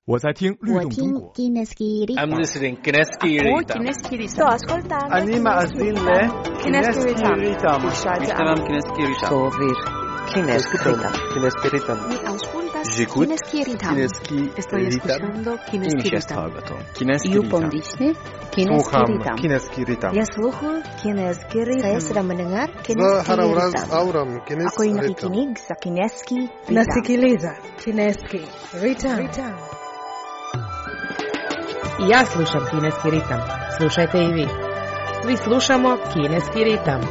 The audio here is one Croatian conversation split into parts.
我在听律动中国。 I'm listening Kineski Ritam. Sto ascoltando. Anima azille Kineski Ritam. Ishtaram Kineski Ritam. Sovir Kineski Ritam. Mi auscultas J'écoute Kineski Ritam. Estoy escuchando Kineski Ritam. Yupondisne Kineski Ritam. Kineski Ritam. Я слухаю Kineski Ritam. Saya sedang mendengar Za Kineski harawraz Ritam. auram Ako Kineski yung Ritam. nakikinig sa Kineski Ritam. Nasikiliza Kineski Ritam. I ja slušam Kineski ritam. Slušajte i vi. Svi slušamo Kineski ritam.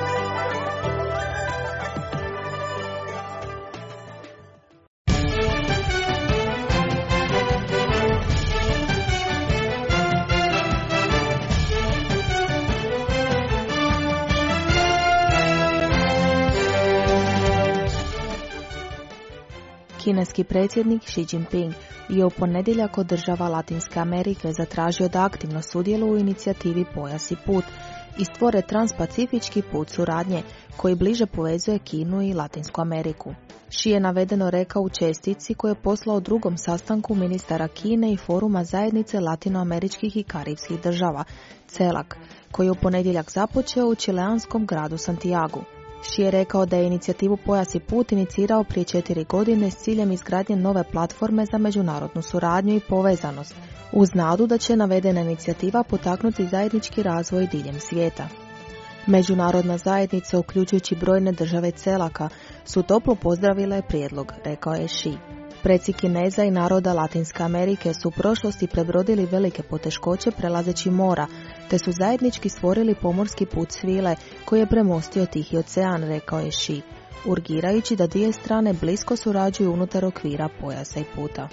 Kineski predsjednik Xi Jinping je u ponedjeljak od država Latinske Amerike zatražio da aktivno sudjeluju u inicijativi Pojas i put i stvore transpacifički put suradnje koji bliže povezuje Kinu i Latinsku Ameriku. Xi je navedeno rekao u čestitci koju je poslao drugom sastanku ministara Kine i foruma zajednice latinoameričkih i karibskih država, CELAC, koji je u ponedjeljak započeo u čileanskom gradu Santiagu. Xi je rekao da je inicijativu Pojas i put inicirao prije 4 godine s ciljem izgradnje nove platforme za međunarodnu suradnju i povezanost, uz nadu da će navedena inicijativa potaknuti zajednički razvoj diljem svijeta. Međunarodna zajednica, uključujući brojne države CELAC-a, su toplo pozdravile prijedlog, rekao je Xi. Preci Kineza i naroda Latinske Amerike su u prošlosti prebrodili velike poteškoće prelazeći mora, te su zajednički stvorili pomorski put svile koji je premostio Tihi ocean, rekao je Xi, urgirajući da dvije strane blisko surađuju unutar okvira pojasa i puta.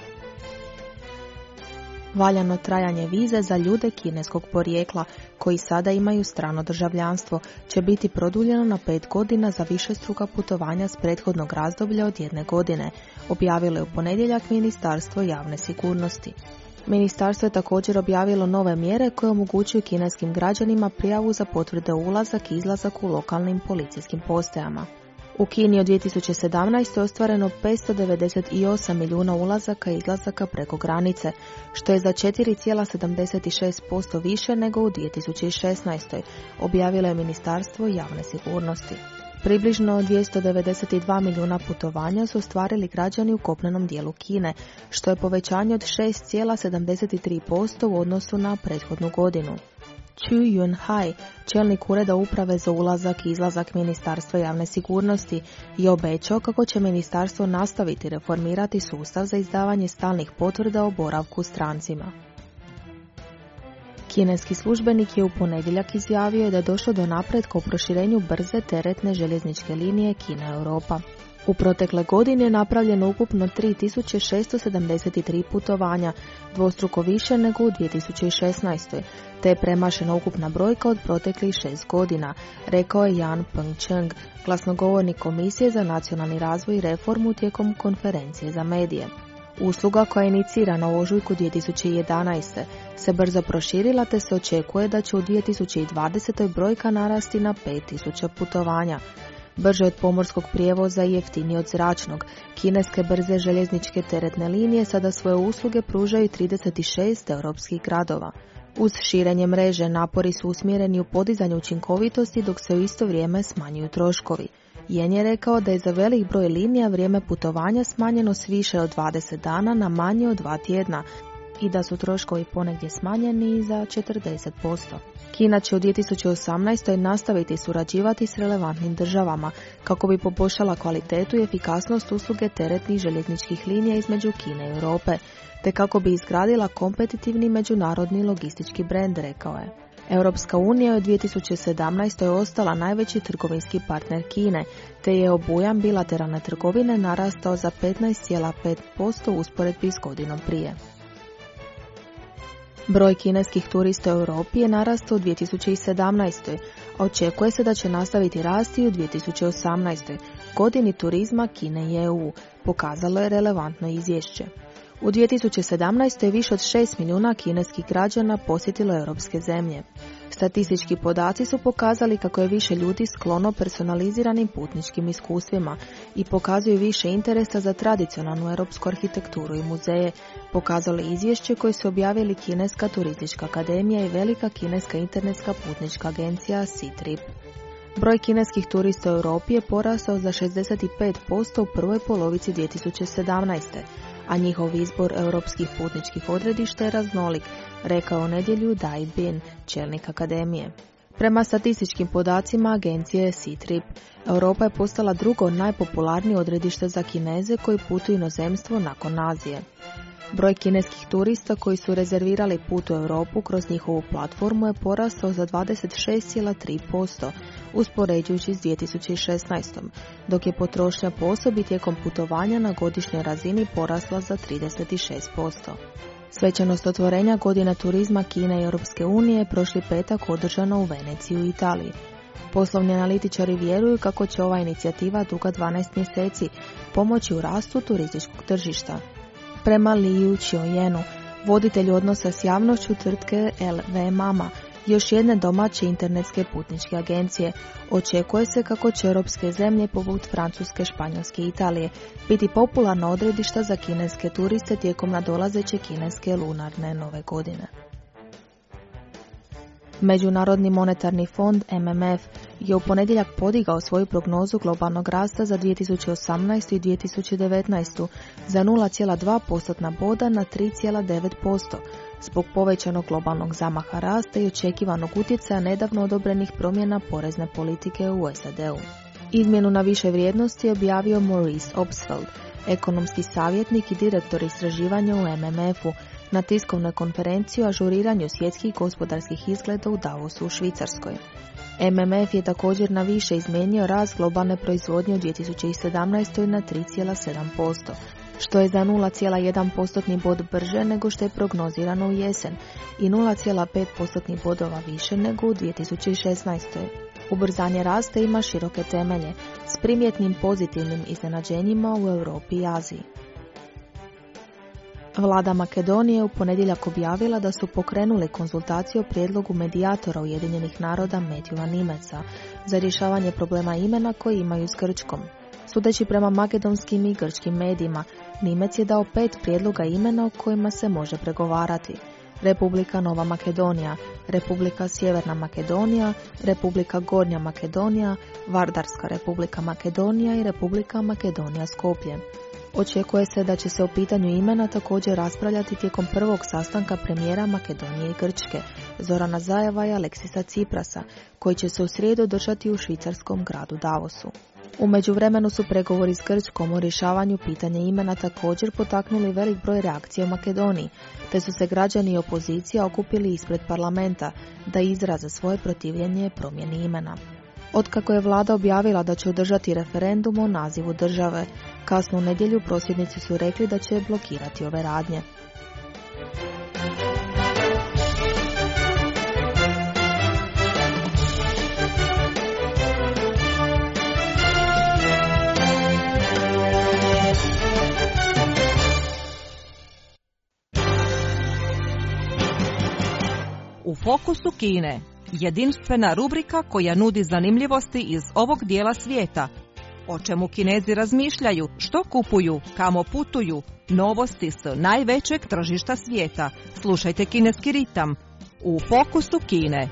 Valjano trajanje vize za ljude kineskog porijekla koji sada imaju strano državljanstvo će biti produljeno na 5 godina za višestruka putovanja s prethodnog razdoblja od 1 godine, objavilo je u ponedjeljak Ministarstvo javne sigurnosti. Ministarstvo je također objavilo nove mjere koje omogućuju kineskim građanima prijavu za potvrde ulazak i izlazak u lokalnim policijskim postajama. U Kini od 2017. je ostvareno 598 milijuna ulazaka i izlazaka preko granice, što je za 4,76% više nego u 2016. objavilo je Ministarstvo javne sigurnosti. Približno 292 milijuna putovanja su ostvarili građani u kopnenom dijelu Kine, što je povećanje od 6,73% u odnosu na prethodnu godinu. Chu Yunhai, čelnik ureda uprave za ulazak i izlazak Ministarstva javne sigurnosti, je obećao kako će ministarstvo nastaviti reformirati sustav za izdavanje stalnih potvrda o boravku strancima. Kineski službenik je u ponedjeljak izjavio da je došlo do napretka u proširenju brze teretne željezničke linije Kina-Europa. U protekle godine je napravljeno ukupno 3673 putovanja, dvostruko više nego u 2016. te je premašena ukupna brojka od proteklih 6 godina, rekao je Yan Pengcheng, glasnogovornik Komisije za nacionalni razvoj i reformu tijekom konferencije za medije. Usluga koja je inicirana u ožujku 2011. se brzo proširila te se očekuje da će u 2020. brojka narasti na 5000 putovanja. Brže od pomorskog prijevoza i jeftinije od zračnog, kineske brze željezničke teretne linije sada svoje usluge pružaju 36 europskih gradova. Uz širenje mreže napori su usmjereni u podizanju učinkovitosti dok se u isto vrijeme smanjuju troškovi. Yen je rekao da je za velik broj linija vrijeme putovanja smanjeno s više od 20 dana na manje od 2 tjedna i da su troškovi ponegdje smanjeni za 40%. Kina će u 2018. nastaviti surađivati s relevantnim državama kako bi poboljšala kvalitetu i efikasnost usluge teretnih željezničkih linija između Kine i Europe, te kako bi izgradila kompetitivni međunarodni logistički brend, rekao je. Europska unija je u 2017. ostala najveći trgovinski partner Kine, te je obujam bilateralne trgovine narastao za 15,5% u usporedbi s godinom prije. Broj kineskih turista u Europi je narastao u 2017. a očekuje se da će nastaviti rasti u 2018. godini turizma Kine i EU, pokazalo je relevantno izvješće. U 2017. je više od 6 milijuna kineskih građana posjetilo europske zemlje. Statistički podaci su pokazali kako je više ljudi sklono personaliziranim putničkim iskustvima i pokazuju više interesa za tradicionalnu europsku arhitekturu i muzeje, pokazalo izvješće koje su objavili Kineska turistička akademija i velika kineska internetska putnička agencija Ctrip. Broj kineskih turista u Europi je porastao za 65% u prvoj polovici 2017. a njihov izbor europskih putničkih odredišta je raznolik, rekao u nedjelju Dai Bin, čelnik akademije. Prema statističkim podacima agencije Ctrip, Europa je postala drugo najpopularnije odredište za Kineze koji putuju inozemstvo nakon Azije. Broj kineskih turista koji su rezervirali put u Europu kroz njihovu platformu je porastao za 26,3%, uspoređujući s 2016. dok je potrošnja po osobi tijekom putovanja na godišnjoj razini porasla za 36%. Svečanost otvorenja godine turizma Kine i Europske unije je prošli petak održano u Veneciji u Italiji. Poslovni analitičari vjeruju kako će ova inicijativa duga 12 mjeseci pomoći u rastu turističkog tržišta. Prema Liu Qiuyenu, voditelju odnosa s javnošću tvrtke LV Mama, još jedne domaće internetske putničke agencije, očekuje se kako će europske zemlje poput Francuske, Španjolske i Italije biti popularna odredišta za kineske turiste tijekom nadolazeće kineske lunarne nove godine. Međunarodni monetarni fond MMF je u ponedjeljak podigao svoju prognozu globalnog rasta za 2018. i 2019. za 0,2% boda na 3,9%, zbog povećanog globalnog zamaha rasta i očekivanog utjecaja nedavno odobrenih promjena porezne politike u SAD-u. Izmjenu na više vrijednosti je objavio Maurice Obstfeld, ekonomski savjetnik i direktor istraživanja u MMF-u, na tiskovnoj konferenciji o ažuriranju svjetskih gospodarskih izgleda u Davosu u Švicarskoj. MMF je također na više izmijenio rast globalne proizvodnje u 2017. na 3,7%, što je za 0,1% bod brže nego što je prognozirano u jesen i 0,5% bodova više nego u 2016. Ubrzanje rasta ima široke temelje, s primjetnim pozitivnim iznenađenjima u Europi i Aziji. Vlada Makedonije u ponedjeljak objavila da su pokrenuli konzultaciju o prijedlogu medijatora Ujedinjenih naroda Matthewa Nimetsa za rješavanje problema imena koji imaju s Grčkom. Sudeći prema makedonskim i grčkim medijima, Nimec je dao 5 prijedloga imena o kojima se može pregovarati: Republika Nova Makedonija, Republika Sjeverna Makedonija, Republika Gornja Makedonija, Vardarska Republika Makedonija i Republika Makedonija Skoplje. Očekuje se da će se o pitanju imena također raspravljati tijekom prvog sastanka premijera Makedonije i Grčke, Zorana Zajeva i Aleksisa Ciprasa, koji će se u srijedu održati u švicarskom gradu Davosu. U međuvremenu su pregovori s Grčkom o rješavanju pitanja imena također potaknuli velik broj reakcija u Makedoniji, te su se građani i opozicija okupili ispred parlamenta da izraze svoje protivljenje promjeni imena. Otkako je vlada objavila da će održati referendum o nazivu države, kasno u nedjelju prosvjednici su rekli da će blokirati ove radnje. U fokusu Kine, jedinstvena rubrika koja nudi zanimljivosti iz ovog dijela svijeta. O čemu Kinezi razmišljaju, što kupuju, kamo putuju, novosti s najvećeg tržišta svijeta. Slušajte Kineski ritam u fokusu Kine.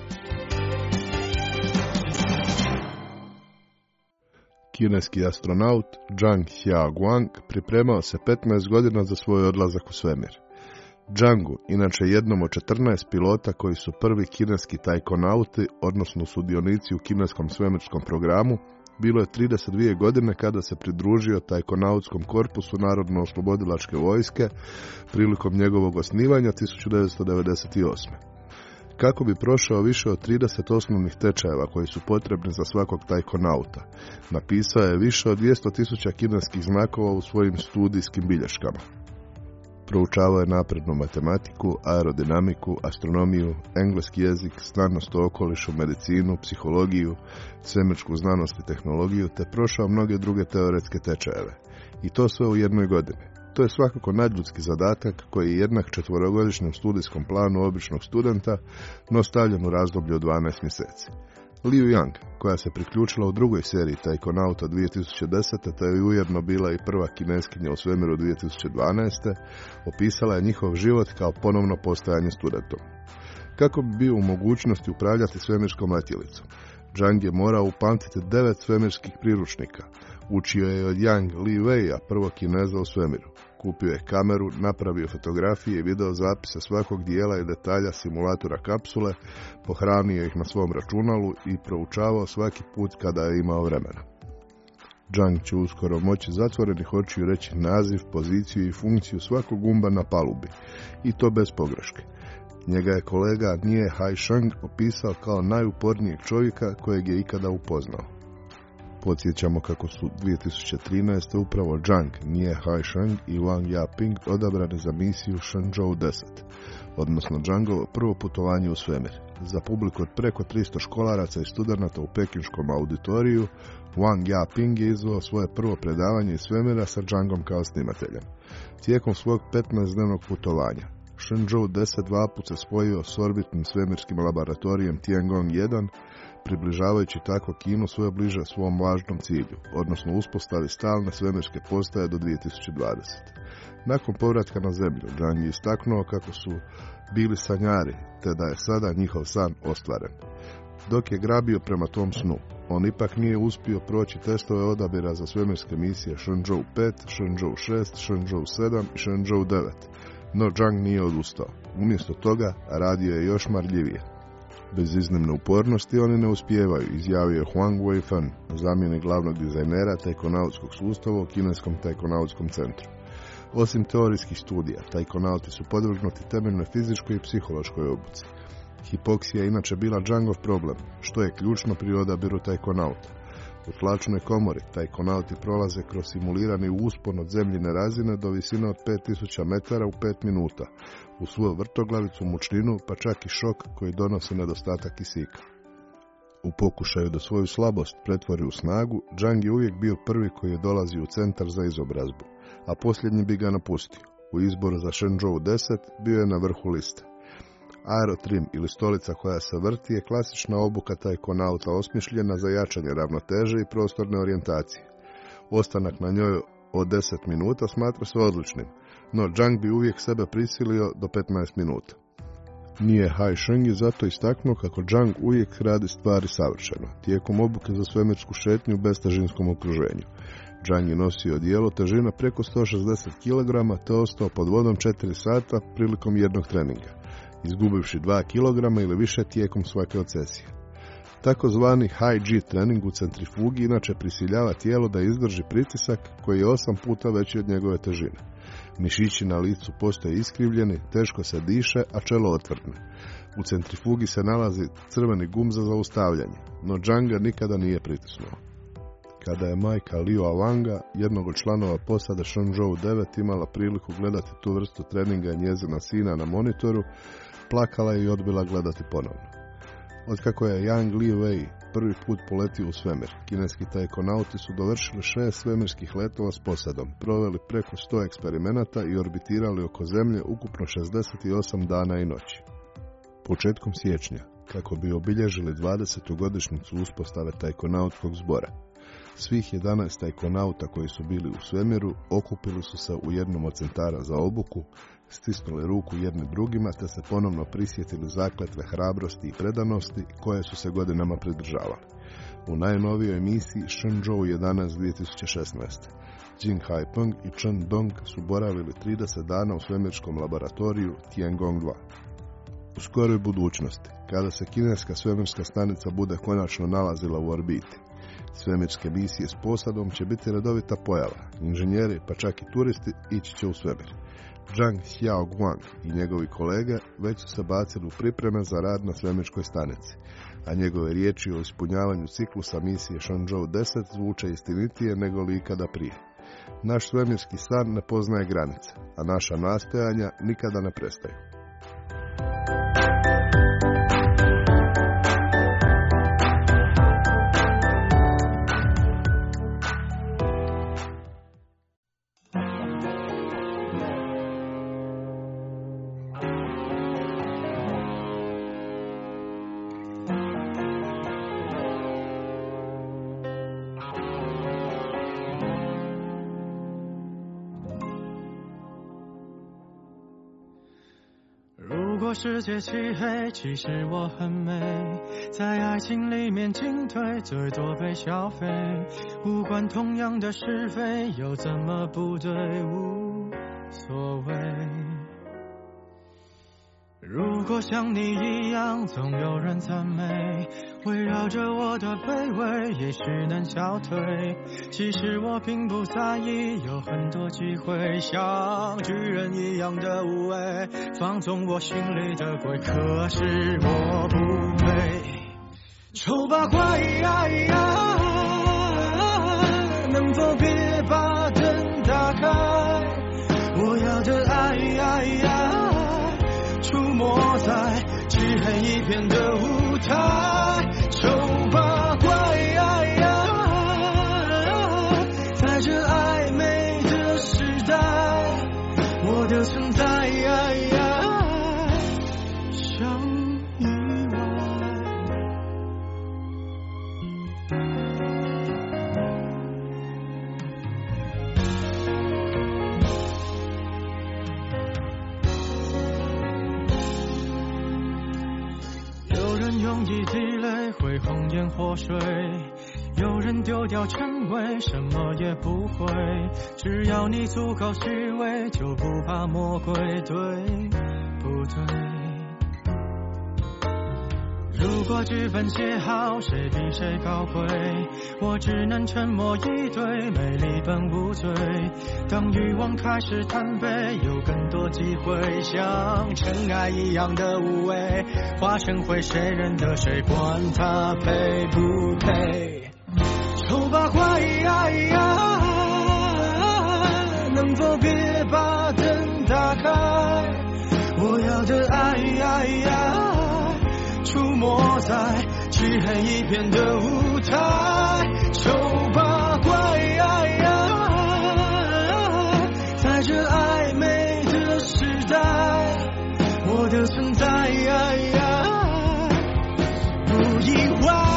Kineski astronaut Zhang Xiaoguang pripremao se 15 godina za svoj odlazak u svemir. Zhangu, inače jednom od 14 pilota koji su prvi kineski tajkonauti, odnosno sudionici u kineskom svemirskom programu, bilo je 32 godine kada se pridružio tajkonautskom korpusu Narodno-oslobodilačke vojske prilikom njegovog osnivanja 1998. Kako bi prošao više od 30 osnovnih tečajeva koji su potrebni za svakog tajkonauta, napisao je više od 200.000 kineskih znakova u svojim studijskim bilješkama. Proučavao je naprednu matematiku, aerodinamiku, astronomiju, engleski jezik, znanost o okolišu, medicinu, psihologiju, svemirsku znanost i tehnologiju, te prošao mnoge druge teoretske tečajeve. I to sve u jednoj godini. To je svakako nadljudski zadatak koji je jednak 4-godišnjem studijskom planu običnog studenta, no stavljen u razdoblju od 12 mjeseci. Liu Yang, koja se priključila u drugoj seriji Taikonauta 2010. te je ujedno bila i prva kineskinja u svemiru 2012. opisala je njihov život kao ponovno postajanje studentom. Kako bi bio u mogućnosti upravljati svemirskom letjelicom? Zhang je morao upamtiti 9 svemirskih priručnika. Učio je od Yang Li Wei-a, prvog Kineza u svemiru. Kupio je kameru, napravio fotografije i video zapise svakog dijela i detalja simulatora kapsule, pohranio ih na svom računalu i proučavao svaki put kada je imao vremena. Zhang će uskoro moći zatvorenih očiju reći naziv, poziciju i funkciju svakog gumba na palubi, i to bez pogreške. Njega je kolega Nie Haisheng opisao kao najupornijeg čovjeka kojeg je ikada upoznao. Podsjećamo kako su 2013. upravo Zhang, Nie Haisheng i Wang Yaping odabrani za misiju Shenzhou 10, odnosno Zhangovo prvo putovanje u svemir. Za publiku od preko 300 školaraca i studenata u pekinškom auditoriju, Wang Yaping je izveo svoje prvo predavanje iz svemira sa Zhangom kao snimateljem. Tijekom svog 15-dnevnog putovanja, Shenzhou 10 dva put se spojio s orbitnim svemirskim laboratorijem Tiangong 1, približavajući tako Kinu svoje bliže svom važnom cilju, odnosno uspostavi stalne svemirske postaje do 2020. Nakon povratka na zemlju, Zhang je istaknuo kako su bili sanjari, te da je sada njihov san ostvaren. Dok je grabio prema tom snu, on ipak nije uspio proći testove odabira za svemirske misije Shenzhou 5, Shenzhou 6, Shenzhou 7 i Shenzhou 9, no Zhang nije odustao. Umjesto toga radio je još marljivije. Bez iznimne upornosti oni ne uspijevaju, izjavio je Huang Weifeng, zamjenik glavnog dizajnera taikonautskog sustava u kineskom taikonautskom centru. Osim teorijskih studija, taikonauti su podvrgnuti temeljnoj fizičkoj i psihološkoj obuci. Hipoksija je inače bila Zhangov problem, što je ključno pri odabiru taikonauta. U tlačnoj komori taikonauti prolaze kroz simulirani uspon od zemljine razine do visine od 5000 metara u 5 minuta, u svoju vrtoglavicu, mučninu, pa čak i šok koji donosi nedostatak kisika. U pokušaju da svoju slabost pretvori u snagu, Zhang je uvijek bio prvi koji je dolazio u centar za izobrazbu, a posljednji bi ga napustio. U izboru za Shenzhou 10 bio je na vrhu liste. Aerotrim ili stolica koja se vrti je klasična obuka taikonauta osmišljena za jačanje ravnoteže i prostorne orijentacije. Ostanak na njoj od 10 minuta smatra se odličnim, no Zhang bi uvijek sebe prisilio do 15 minuta. Nie Haisheng je zato istaknuo kako Zhang uvijek radi stvari savršeno, tijekom obuke za svemirsku šetnju u bestežinskom okruženju. Zhang je nosio odijelo težina preko 160 kg te ostao pod vodom 4 sata prilikom jednog treninga, izgubivši 2 kg ili više tijekom svake od sesije. Takozvani high G trening u centrifugi inače prisiljava tijelo da izdrži pritisak koji je 8 puta veći od njegove težine. Mišići na licu postaju iskrivljeni, teško se diše, a čelo otvrdne. U centrifugi se nalazi crveni gumb za zaustavljanje, no Zhanga nikada nije pritisnuo. Kada je majka Liu Wanga, jednog od članova posade Shenzhou 9, imala priliku gledati tu vrstu treninga njezina sina na monitoru, plakala je i odbila gledati ponovno. Otkako je Yang Li Wei prvi put poletio u svemir, kineski taikonauti su dovršili 6 svemirskih letova s posadom, proveli preko 100 eksperimenata i orbitirali oko Zemlje ukupno 68 dana i noći. Početkom siječnja, kako bi obilježili 20. godišnjicu uspostave taikonautskog zbora, svih 11 taikonauta koji su bili u svemiru okupili su se u jednom od centara za obuku, stisnuli ruku jedni drugima te se ponovno prisjetili zakletve hrabrosti i predanosti koje su se godinama pridržavali. U najnovijoj misiji Shenzhou 11 2016. Jing Haipeng i Chen Dong su boravili 30 dana u svemirskom laboratoriju Tiangong 2. U skoroj budućnosti, kada se kineska svemirska stanica bude konačno nalazila u orbiti, svemirske misije s posadom će biti redovita pojava. Inženjeri, pa čak i turisti, ići će u svemir. Zhang Xiaoguang i njegovi kolege već su se bacili u pripreme za rad na svemirskoj stanici, a njegove riječi o ispunjavanju ciklusa misije Shenzhou 10 zvuče istinitije nego li ikada prije. Naš svemirski san ne poznaje granice, a naša nastojanja nikada ne prestaju. 如果世界漆黑，其实我很美，在爱情里面进退，最多被消费，无关同样的是非，又怎么不对，无所谓。如果像你一样总有人赞美，围绕着我的卑微也许能消退，其实我并不在意，有很多机会像巨人一样的无畏，放纵我心里的鬼，可是我不配。丑八怪能否别把灯打开，我要的爱出没在漆黑一片的舞台，丑八怪在这暧昧的时代，我的存在像意外。用一滴泪会红颜祸水，有人丢掉称谓，什么也不会，只要你足够虚伪，就不怕魔鬼，对不对？如果剧本写好，谁比谁高贵，我只能沉默以对，美丽本无罪，当欲望开始贪杯，有更多机会像尘埃一样的无畏，化成灰，谁认得谁，管他配不配。丑八怪能否别把灯打开，我要的爱出没在漆黑一片的舞台，丑八怪在这暧昧的时代，我的存在不意外。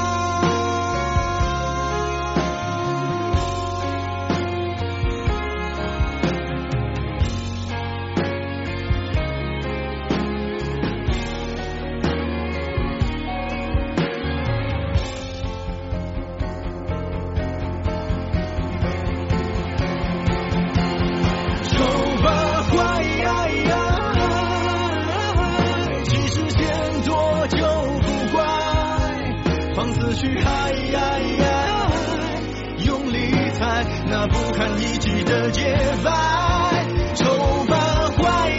去用力踩那不堪一击的节拍，丑八怪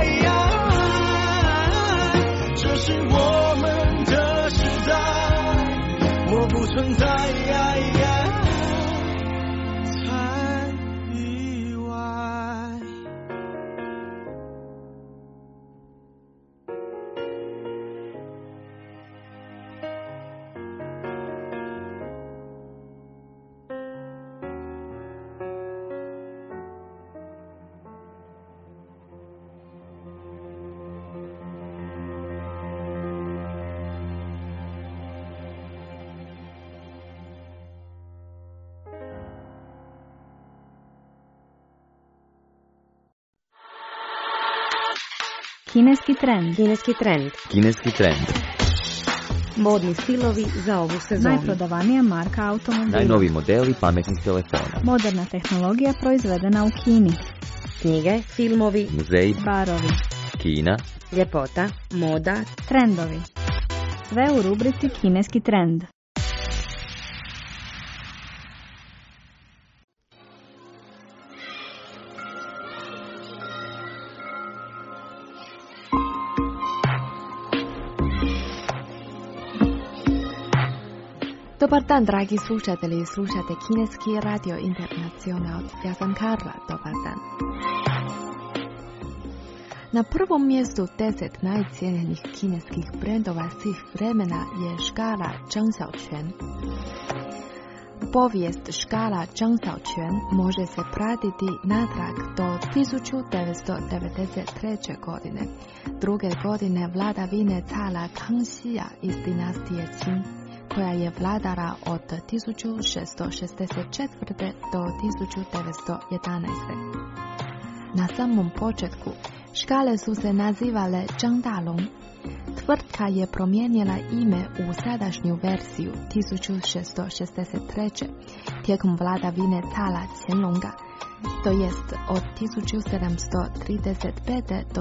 这是我们的时代，我不存在才意外。 Kineski trend. Modni stilovi za ovu sezonu. Najprodavanija marka automobila. Najnoviji modeli pametnih telefona. Moderna tehnologija proizvedena u Kini. Knjige, filmovi, muzeji, barovi, Kina, ljepota, moda, trendovi. Sve u rubrici Kineski trend. Dobar dan, dragi slušatelji, slušate Kineski radio internacional. Ja sam Karla, dobar dan. Na prvom mjestu 10 najcijenjenih kineskih brendova svih vremena je škala Zhang Xiaoquan. Povijest škala Zhang Xiaoquan može se pratiti natrag do 1993. godine, druge godine vladavine cara Kangxija iz dinastije Qing, koja je vladara od 1664. do 1911. Na samom početku škale su se nazivale Zhangdalong. Tvrtka je promijenila ime u sadašnju verziju 1663. tijekom vladavine cara Qianlonga, to jest od 1735. do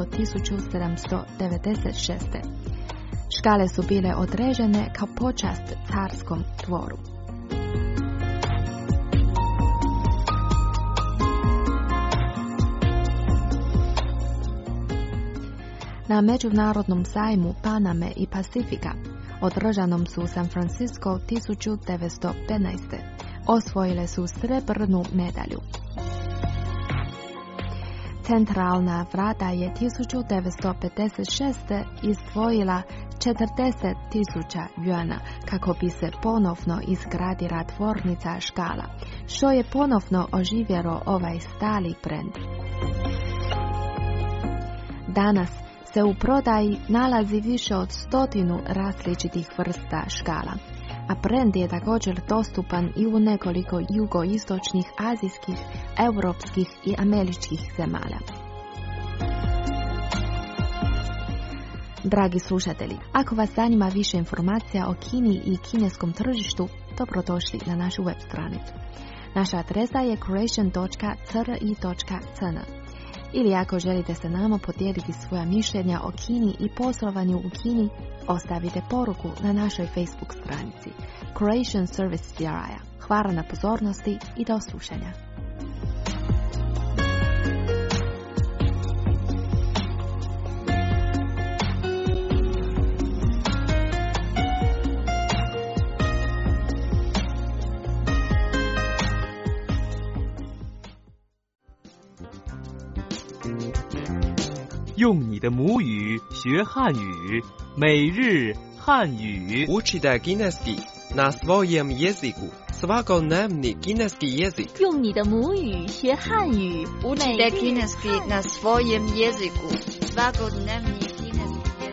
1796. Škale su bile određene kao počast carskom dvoru. Na međunarodnom sajmu Paname i Pacifika, održanom su u San Francisco 1915. osvojile su srebrnu medalju. Centralna vlada je 1956. izdvojila 40.000 juana kako bi se ponovno izgradila tvornica škala, što je ponovno oživjelo ovaj stari brend. Danas se u prodaji nalazi više od 100 različitih vrsta škala, a brend je također dostupan i u nekoliko jugoistočnih, azijskih, europskih i američkih zemalja. Dragi slušatelji, ako vas zanima više informacija o Kini i kineskom tržištu, dobrodošli na našu web stranicu. Naša adresa je croatian.cri.cn. Ili ako želite se nama podijeliti svoja mišljenja o Kini i poslovanju u Kini, ostavite poruku na našoj Facebook stranici Croatian Service CRI. Hvala na pozornosti i do slušanja. 用你的母语学汉语，每日汉语。 Učite kineski na svojem jeziku. Svakodnevni kineski jezik. 用你的母语学汉语， Učite kineski na svojem jeziku. Svakodnevni kineski jezik.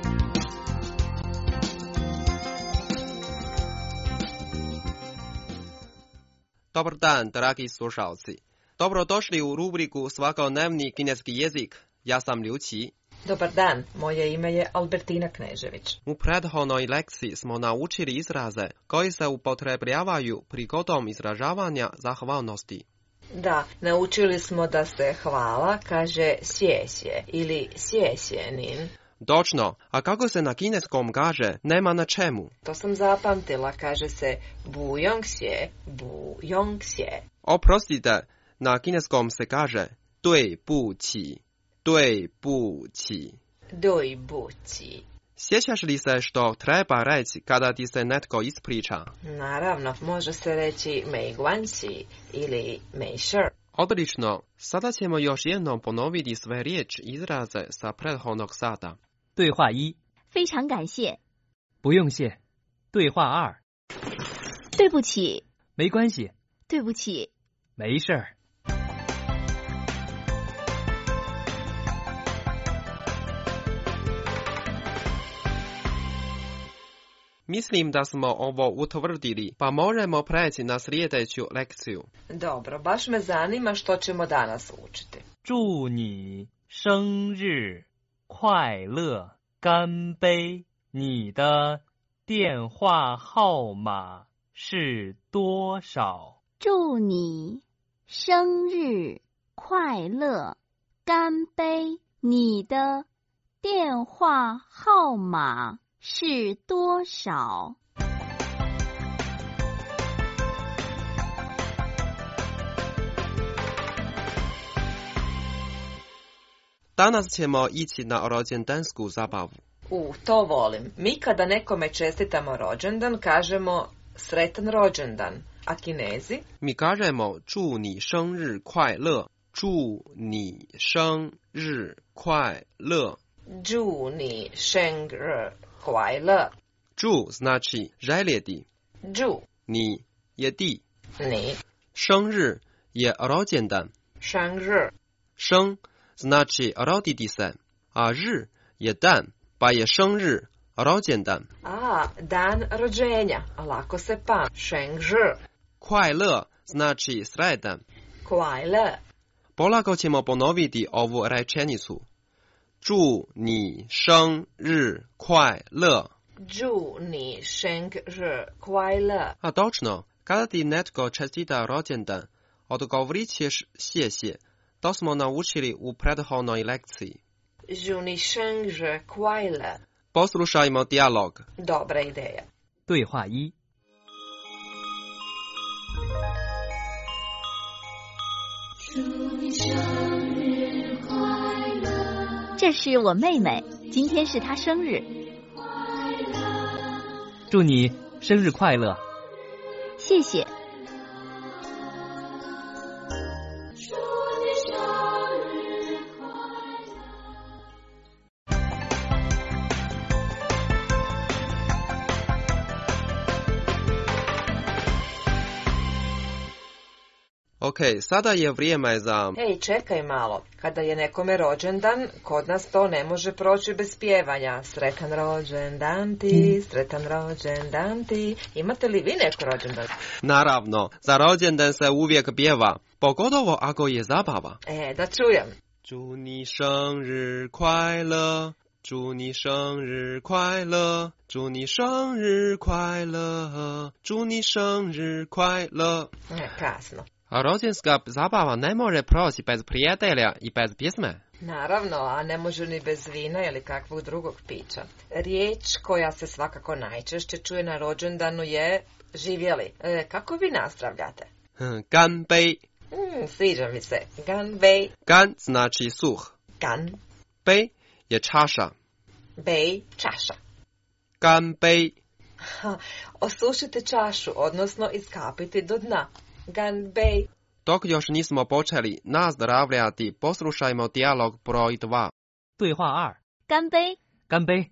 Dobar dan, dragi slušalci. Dobrodošli u rubriku Svakodnevni kineski jezik. Ja sam Liu Qi. Dobar dan, moje ime je Albertina Knežević. U prethodnoj lekciji smo naučili izraze koji se upotrebljavaju prigodom izražavanja zahvalnosti. Da, naučili smo da se hvala kaže sješje ili sješjenin. Točno, a kako se na kineskom kaže nema na čemu? To sam zapamtila, kaže se bujongxie, bujongxie. Oprostite, na kineskom se kaže 对不起. 对不起. 对不起. Sjećaš li se što treba reći kada ti se netko ispriča? Naravno, može se reći mei guanxi ili mei shi. Odlično, sada ćemo još jednom ponoviti sve riječi izraze sa prethodnog sata. 对话一， 非常感谢。 不用谢。对话二， 对不起。 没关系。 对不起。 没事儿。 Mislim da smo ovo utvrdili, pa možemo preći na sljedeću lekciju. Dobro, baš me zanima što ćemo danas učiti. 祝你生日快乐，干杯！你的电话号码是多少？ 祝你生日快乐，干杯！你的电话号码是多少？ Danas ćemo ići na rođendansku zabavu. To volim. Mi kada nekome čestitamo rođendan, kažemo sretan rođendan. A Kinezi? Mi kažemo 祝你生日快乐，祝你生日快乐。 祝你生日快乐。 祝 znači željeti. 祝 ni je ti. Ni. 生日 je rođendan. 生日生 znači roditi se, a 日 je dan, pa je 生日 rođendan. Dan rođenja, lako se pamti. 生日快乐 znači sretan. 快乐 Polako ćemo ponoviti ovu rečenicu. 祝你生日快乐. 祝你生日快乐. A točno, kada ti netko čestita rođendan, odgovorit ćeš 谢谢. To smo naučili u prethodnoj lekciji. 祝你生日快乐. Poslušajmo dijalog. Dobra ideja. 对话一。 这是我妹妹，今天是她生日。 祝你生日快乐。 谢谢。 Ok, sada je vrijeme za... Ej, čekaj malo. Kada je nekome rođendan, kod nas to ne može proći bez pjevanja. Sretan rođendan ti, sretan rođendan ti. Imate li vi neko rođendan? Naravno, za rođendan se uvijek pjeva, pogotovo ako je zabava. Da čujem. 祝你生日快乐，祝你生日快乐，祝你生日快乐，祝你生日快乐. Krasno. A rođenska zabava ne može proći bez prijatelja i bez pjesme. Naravno, a ne može ni bez vina ili kakvog drugog pića. Riječ koja se svakako najčešće čuje na rođendanu je živjeli. Kako vi nastavljate? 干杯. Sviđa mi se. 干杯. Gan znači suh. Gan. 杯 je čaša. Bej, čaša. 干杯. Osušite čašu, odnosno iskapiti do dna. 干杯. Dok još nismo počeli nazdravljati, poslušajmo dijalog broj 2. 对话二。 干杯。 干杯。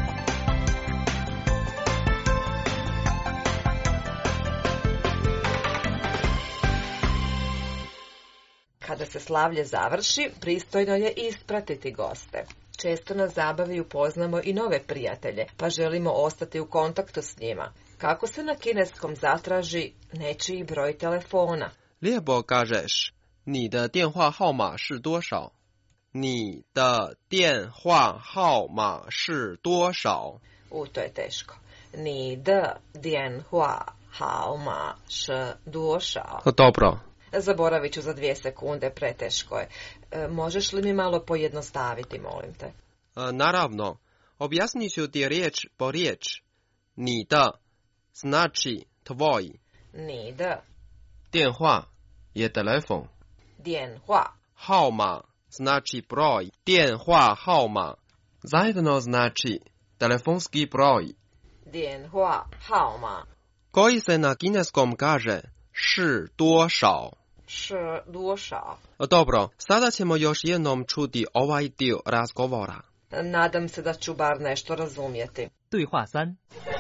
Kada se slavlje završi, pristojno je ispratiti goste. Često na zabavi upoznamo i nove prijatelje, pa želimo ostati u kontaktu s njima. Kako se na kineskom zatraži nečiji broj telefona? Lijepo kažeš, 你的电话号码是多少? 你的电话号码是多少? To je teško. 你的电话号码是多少? Dobro. Zaboravit ću za 2 sekunde, preteško je. Možeš li mi malo pojednostaviti, molim te? Naravno. Objasnit ću ti riječ po riječ. 你的 znači tvoj. 你的电话 je telefon. 电话号码 znači broj. 电话号码 zajedno znači telefonski broj. 电话号码 koji se na kineskom kaže 是多少? 是多少? Dobro, sada ćemo još jednom čuti ovaj dio razgovora. Nadam se da ću bar nešto razumjeti. 对话三。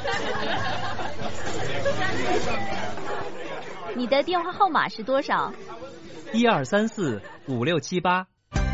你的电话号码是多少 ？12345678。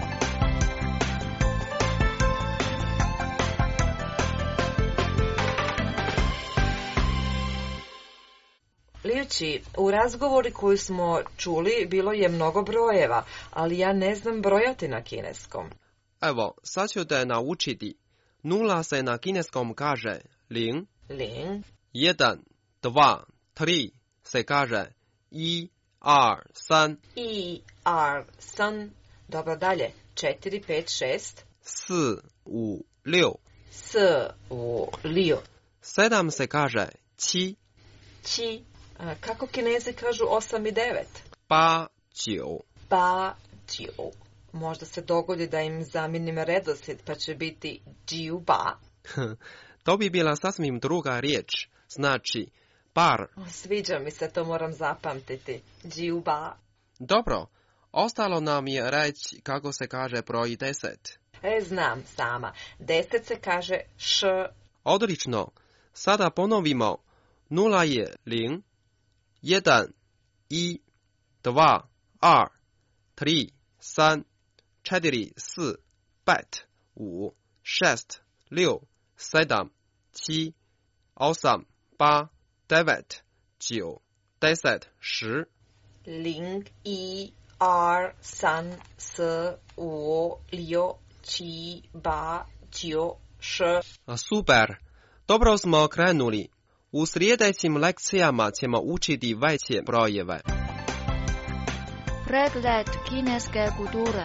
Liuči, u razgovori koju smo čuli bilo je mnogo brojeva, ali ja ne znam brojati na kineskom. Evo, sad ću te naučiti. 0 se na kineskom kaže 0. 0. 1, 2, 3 se kaže 1, 2, 3. 1, 2, 3. Dobro, dalje. 4, 5, 6. 4, 5, 6. 4, 5, 6. 7 se kaže 7. 7. Kako Kinezi kažu 8 i 9? 8, 9. 8, 9. Možda se dogodi da im zamijenim redoslijed, pa će biti 9. To bi bila sasvim druga riječ. Znači, par. Sviđa mi se, to moram zapamtiti. 9. Dobro, ostalo nam je reći kako se kaže broj 10. Znam sama. 10 se kaže š. Odlično. Sada ponovimo. 0 je 0, 1, 1, 2, 2, 3, 3, 4, 4, 5, 5, 6, 6, 7, 7, 8, 8, 9, 9, 10, 10. 0, 1, R, san, s, u, lio, či, ba, đio, š. Super! Dobro smo krenuli. U sljedećim lekcijama ćemo učiti veće brojeve. Pregled kineske kulture.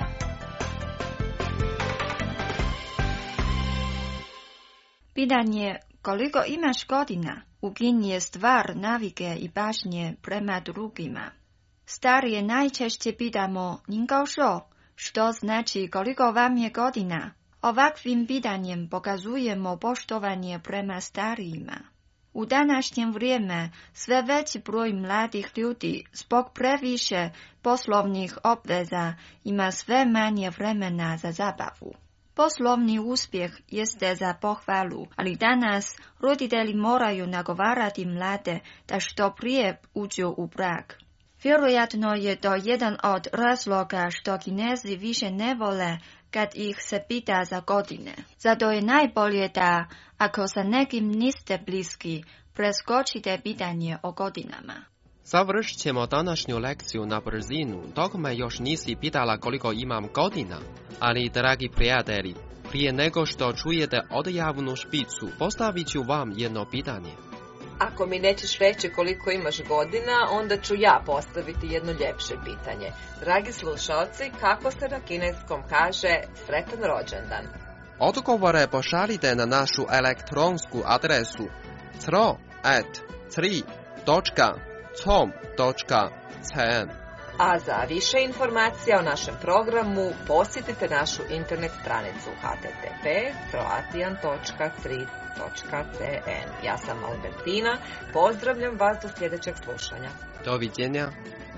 Pitanje koliko imaš godina u Kini je stvar navike i pažnje prema drugima. Starije najčešće pitamo nin gao shou, što znači koliko vam je godina. Ovakvim pitanjem pokazujemo poštovanje prema starijima. U današnjem vrijeme sve veći broj mladih ljudi zbog previše poslovnih obveza ima sve manje vremena za zabavu. Poslovni uspjeh jeste za pohvalu, ali danas roditelji moraju nagovarati mlade da što prije uđu u brak. Vjerojatno je to jedan od razloga što Kinezi više ne vole kad ih se pita za godine. Zato je najbolje da, ako sa nekim niste bliski, preskočite pitanje o godinama. Završit ćemo današnju lekciju na brzinu, dok me još nisi pitala koliko imam godina. Ali, dragi prijatelji, prije nego što čujete odjavnu špicu, postavit ću vam jedno pitanje. Ako mi nećeš reći koliko imaš godina, onda ću ja postaviti jedno ljepše pitanje. Dragi slušalci, kako se na kineskom kaže sretan rođendan? Odgovore pošaljite na našu elektronsku adresu cro@3.com.cn. A za više informacija o našem programu posjetite našu internet stranicu http://croatian.3.cn. Ja sam Albertina, pozdravljam vas do sljedećeg slušanja. Doviđenja.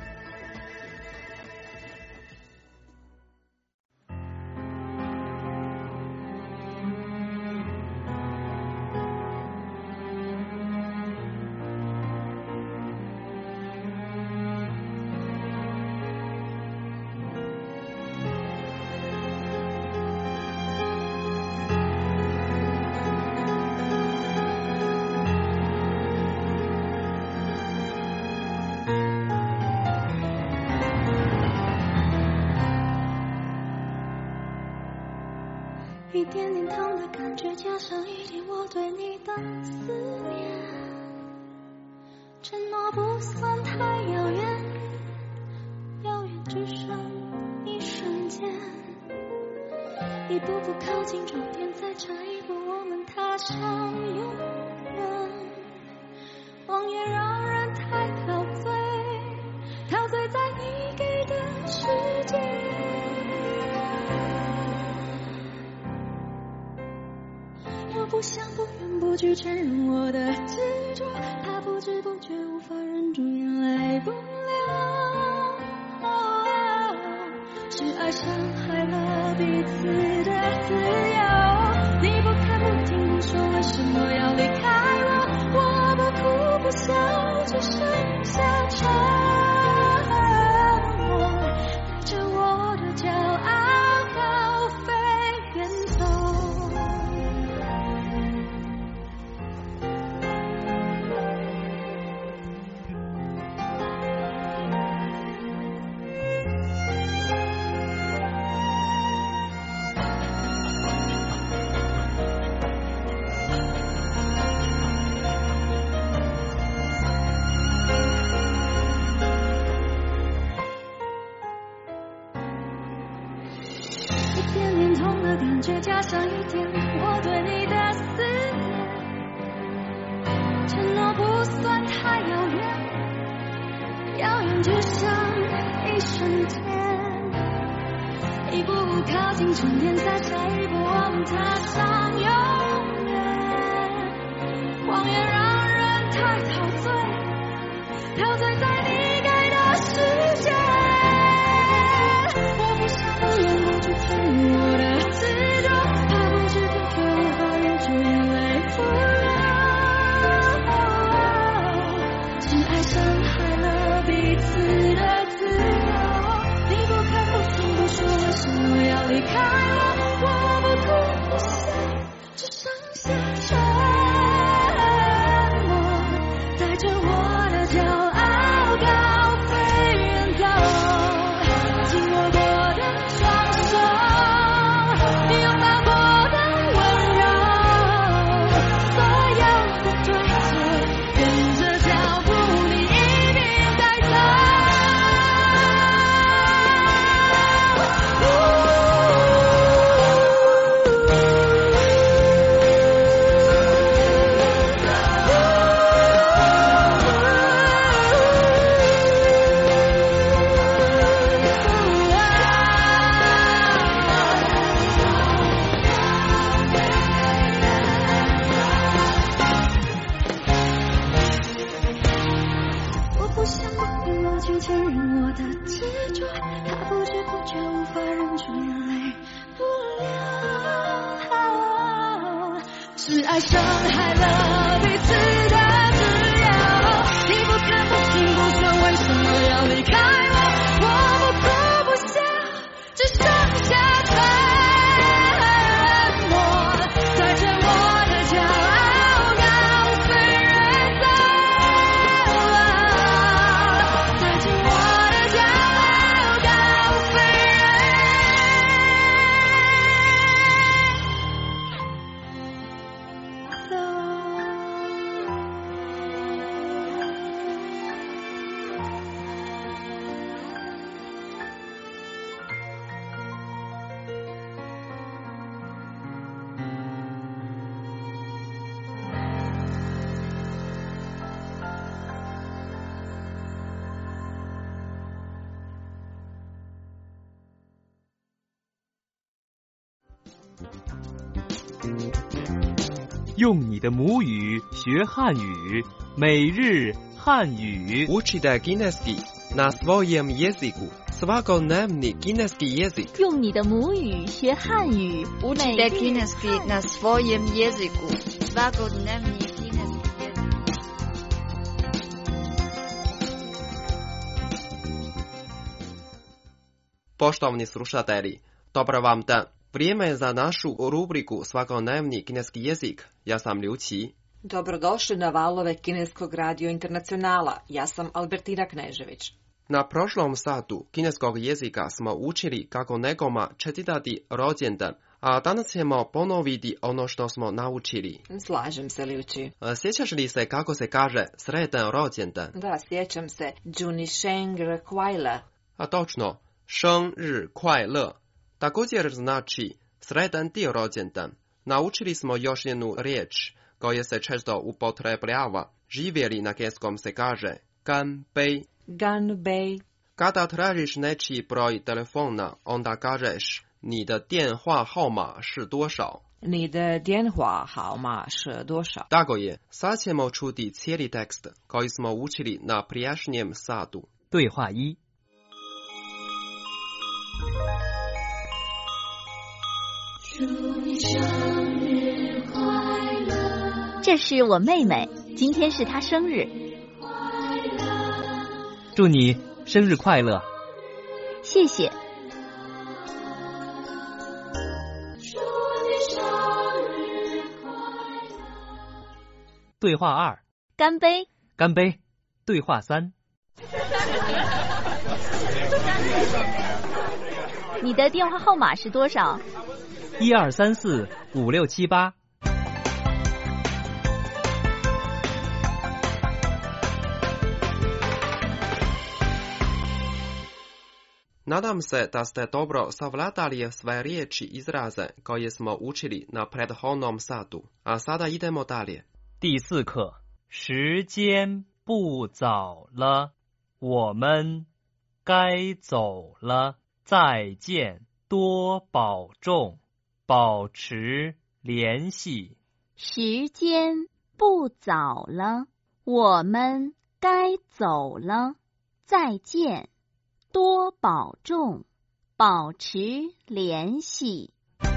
一点点疼的感觉，加上一点我对你的思念，承诺不算太遥远，遥远只剩一瞬间，一步步靠近终点，再差一步我们踏上永远。谎言让人太陶醉，陶醉在你给的世界。我不想不愿不拒承认我的执着，怕不知不觉无法忍住眼泪不流，是爱伤害了彼此的自由。你不看不听不说，为什么要离开我？我不哭不笑，只剩下沉默，带着我的骄傲高飞远走。加上一点我对你的思念，承诺不算太遥远，遥远只剩一瞬间，一步步靠近终点，再下一步我们踏上永远。谎言让人太陶醉，陶醉在你给的世界。我不想不愿不拒承认我的执着，怕不知不觉无法忍住眼泪不流，是爱伤害了彼此的自由。你不看不听不说，为什么要离开我？ 是爱伤害了彼此的自由。你不看不听不说，为什么要离开我？我不哭不笑，只剩下沉默，带着我的骄傲告诉人走了，带着我的骄傲告诉人走。 用你的母语学汉语，每日汉语。 Učite kineski na svojem jeziku. Svakodnevni kineski jezik. 用你的母语学汉语， Učite kineski na svojem jeziku. Svakodnevni kineski jezik. Poštovani slušatelji, dobar vam dan. Vrijeme je za našu rubriku Svakodnevni kineski jezik. Ja sam Liu Qi. Dobrodošli na valove Kineskog radio internacionala. Ja sam Albertina Knežević. Na prošlom satu kineskog jezika smo učili kako nekoma čestitati rođendan, a danas ćemo ponoviti ono što smo naučili. Slažem se, Liu Qi. Sjećaš li se kako se kaže sretan rođendan? Da, sjećam se. Juni Sheng Kuai. A točno, 生日快乐. Također znači sretan ti rođendan. Naučili smo još jednu riječ koja se često upotrebljava. Živjeli na kineskom se kaže ganbei. Ganbei. Kada tražiš nečiji broj telefona, onda kažeš 你的电话号码是多少? 你的电话号码是多少? Tako je. Sad ćemo čuti cijeli tekst koji smo učili na prijašnjem satu. 对话一。 祝你生日快乐！ 这是我妹妹，今天是她生日。 祝你生日快乐！ 谢谢。 祝你生日快乐！ 对话二。 干杯！ 干杯！对话三。 你的电话号码是多少 ？12345678。 Nadam se da ste dobro savladali sve riječi i izraze koje smo učili na prethodnom satu. A sada idemo dalje. 第四课，时间不早了，我们该走了，再见，多保重。保持联系。 时间不早了，我们该走了，再见，多保重，保持联系。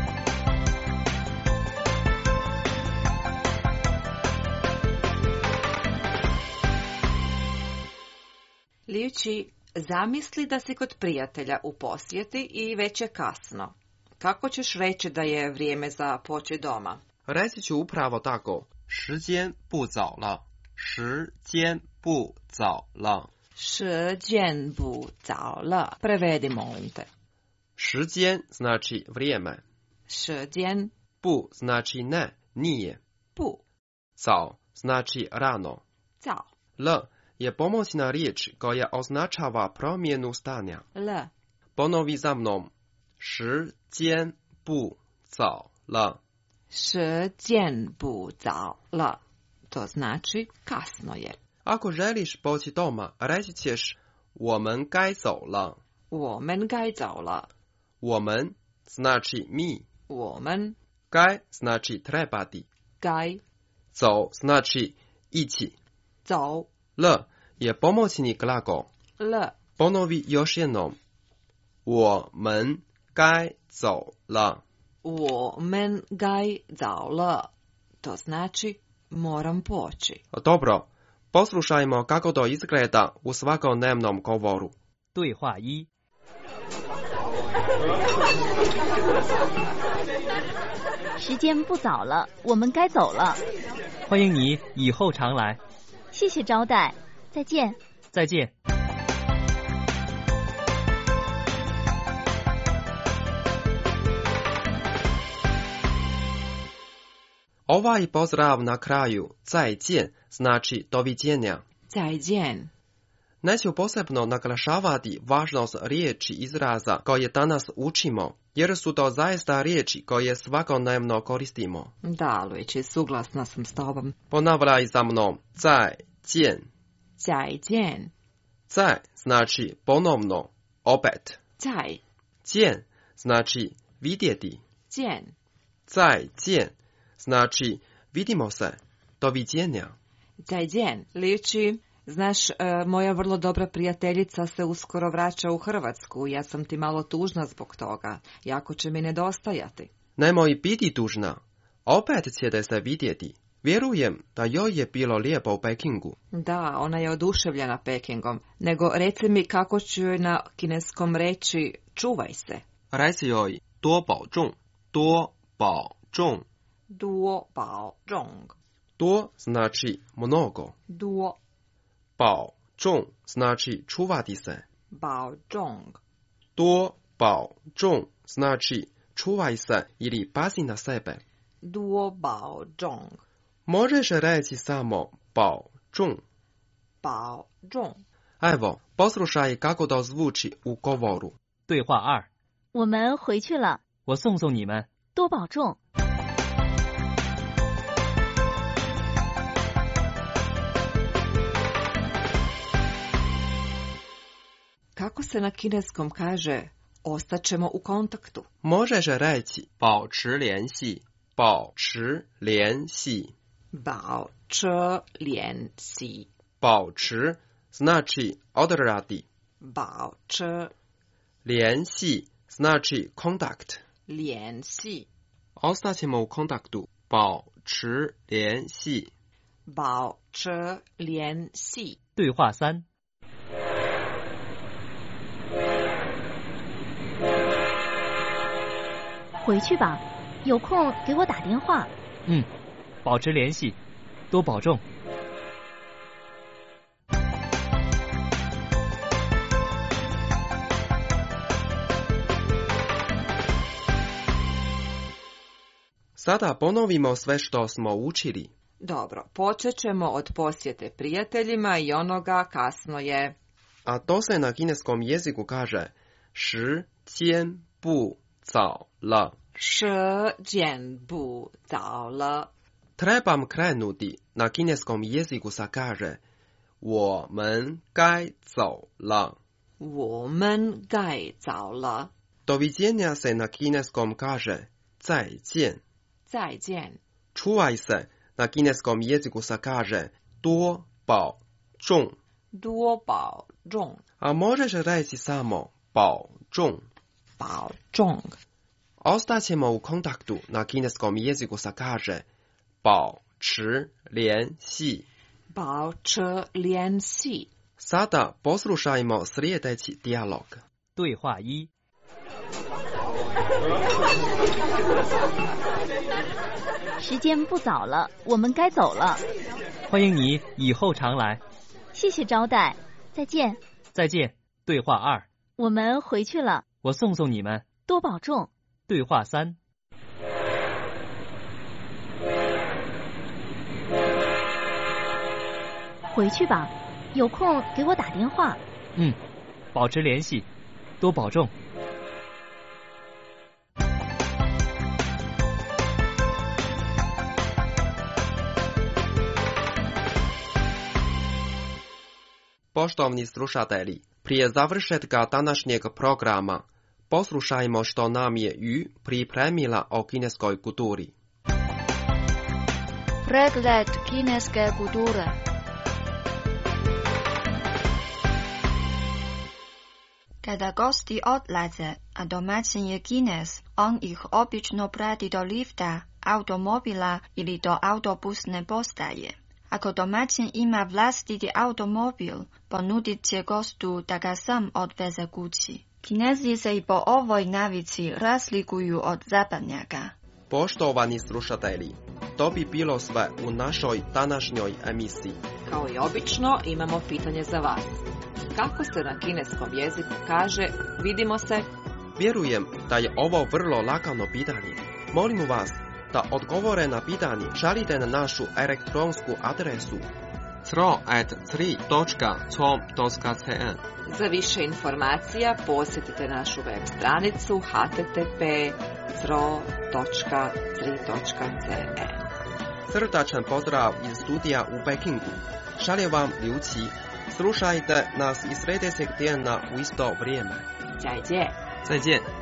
Liu Qi, zamisli da si kod prijatelja u posjeti i već je kasno. Kako ćeš reći da je vrijeme za poći doma? Reći ću upravo tako. 时间不早了，时间不早了。 时间不早了。Prevedi, molim te. 时间 znači vrijeme. 时间不 znači ne, nije. 不早 znači rano. 早 L je pomoćna riječ koja označava promjenu stanja. L. Ponovi za mnom. 时间不早了。 时间不早了. To znači kasno je. Ako želiš poći doma, reći ćeš 我们该走了。 我们该走了。 我们 znači mi. 我们该 znači trebati. 该走 znači ići. 走 L je pomoćni glagol. L. Ponovi još jednom. 我们该走了。 我们该走了. To znači moram poći. Dobro, poslušajmo kako to izgleda u svakodnevnom govoru. 对话一。 时间不早了，我们该走了。 欢迎你以后常来。 谢谢招待，再见。 再见。 Ovaj pozdrav na kraju, 再见, znači doviđenja. 再见. Neću posebno naglašavati važnost riječi izraza koje danas učimo, jer su to zaista riječi koje svakodnevno koristimo. Da, Luigi, suglasna sam s tobom. Ponavljaj za mnom, 再见. 再见. 再 znači ponovno, opet. 再. 见 znači vidjeti. 见. 再见 znači vidimo se, doviđenja. 再见, liči. Znaš, moja vrlo dobra prijateljica se uskoro vraća u Hrvatsku. Ja sam ti malo tužna zbog toga. Jako će mi nedostajati. Nemoj biti tužna. Opet ćete se vidjeti. Vjerujem da joj je bilo lijepo u Pekingu. Da, ona je oduševljena Pekingom. Nego reci mi kako ću joj na kineskom reći čuvaj se. Reci joj 多保重, 多保重. 多保重. 多 znači mnogo. 多. 保重 znači čuvati se. 保重. 多保重 znači čuvaj se ili pazi na sebe. 多保重. Možeš reći samo 保重. 保重. Evo, poslušaj kako to zvuči u govoru. 对话二。 我们回去了。 我送送你们。 多保重。 Kako se na kineskom kaže ostaćemo u kontaktu? Možeš reći 保持联系, 保持联系. 保持联系. 保持 znači odradi. 保持. 联系 znači kontakt. 联系. Ostaćemo u kontaktu. 保持联系. 保持联系. 对话三。 回去吧，有空给我打电话。 嗯，保持联系，多保重。 Sada ponovimo sve što smo učili. Dobro, počet ćemo od posjete prijateljima i onoga kasno je. A to se na kineskom jeziku kaže 时间不早了. 时间不早了. Trebam krenuti, na kineskom jeziku se kaže 我们该走了. 我们该走了. Doviđenja se na kineskom kaže 再见. 再见. Čuvaj se, na kineskom jeziku se kaže 多保重. 多保重. A možeš reći samo 保重. 保重. Ostaćemo u kontaktu, na kineskom jeziku se kaže 保持联系. 保持联系. Sada poslušajmo sljedeći dijalog. 对话一。 时间不早了，我们该走了。 欢迎你以后常来。 谢谢招待，再见。 再见。对话二。 我们回去了。 我送送你们。 多保重。 对话三。 回去吧，有空给我打电话。 嗯，保持联系，多保重。 Poštovni slušatelji, prije završetka današnjeg programa, poslušajmo što nam je Yu pripremila o kineskoj kulturi. Pregled kineske kulture. Kada gosti odlaze, a domaćin je Kines, on ih obično prati do lifta automobila ili do autobusne postaje. Ako domaćin ima vlastiti automobil, ponudit će gostu da ga sam odveze kući. Kinezi se i po ovoj navici razlikuju od zapadnjaka. Poštovani slušatelji, to bi bilo sve u našoj današnjoj emisiji. Kao i obično, imamo pitanje za vas. Kako se na kineskom jeziku kaže vidimo se? Vjerujem da je ovo vrlo lagano pitanje. Molimo vas da odgovore na pitanje šaljite na našu elektronsku adresu cro@3.com.cn. Za više informacija posjetite našu web stranicu http://cro.3.cn. Srdačan pozdrav iz studija u Pekingu. Šalje vam Liu Qi. Slušajte nas i sljedećeg tjedna u isto vrijeme. 再见。 再见。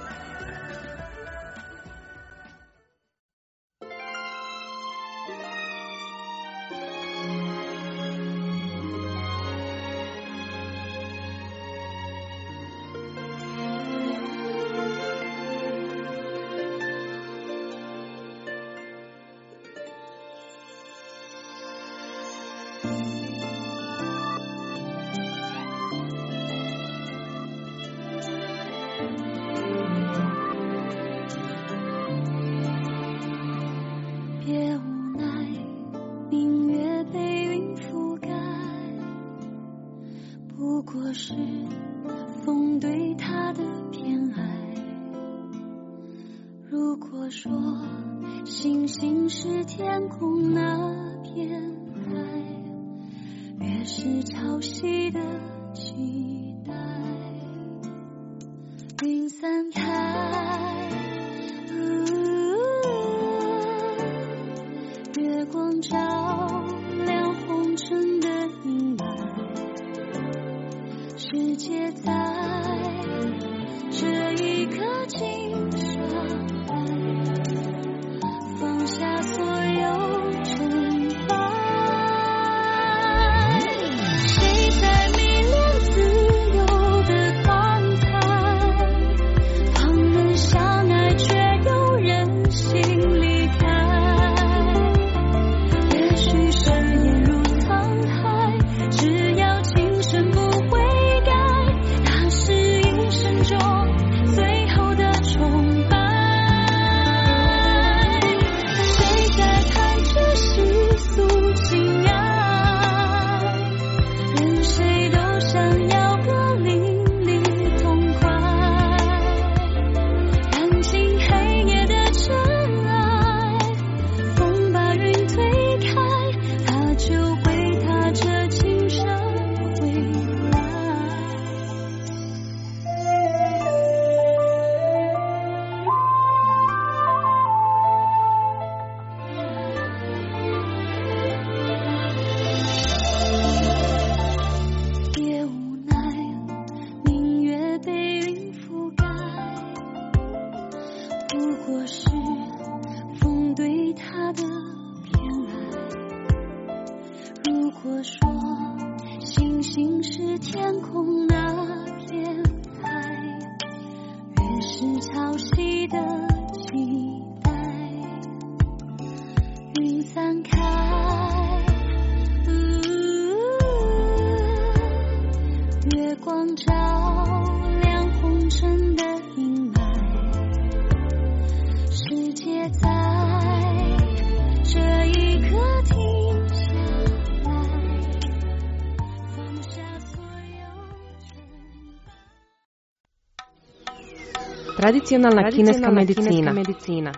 Tradicionalna kineska medicina.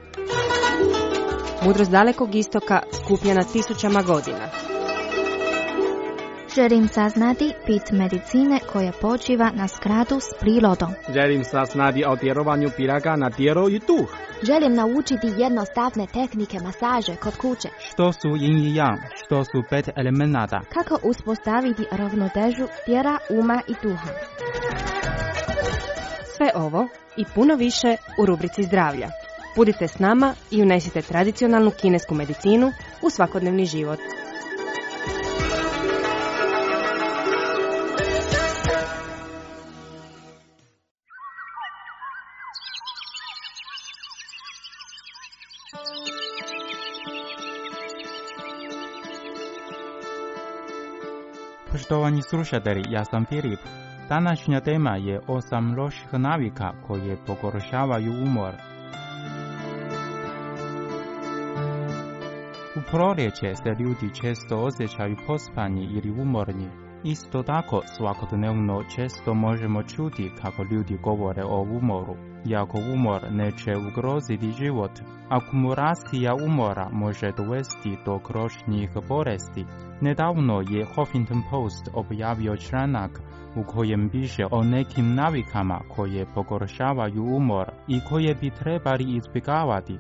Mudrost dalekog istoka skupljena tisućama godina. Želim saznati bit medicine koja počiva na skladu s prirodom. Želim saznati o djelovanju piraga na tijelo i duh. Želim naučiti jednostavne tehnike masaže kod kuće. Što su yin i yang, što su 5 elemenata. Kako uspostaviti ravnotežu tijela, uma i duha. Sve ovo i puno više u rubrici zdravlja. Budite s nama i unesite tradicionalnu kinesku medicinu u svakodnevni život. Poštovani slušatelji, ja sam Filip. Današnja tema je 8 loših navika koje pogoršavaju umor. U proljeće se ljudi često osjećaju pospani ili umorni. Isto tako, svakodnevno često možemo čuti kako ljudi govore o umoru. Iako umor neće ugroziti život, akumulacija umora može dovesti do kroničnih bolesti. Nedavno je Huffington Post objavio članak u kojem piše o nekim navikama koje pogoršavaju umor i koje bi trebali izbjegavati.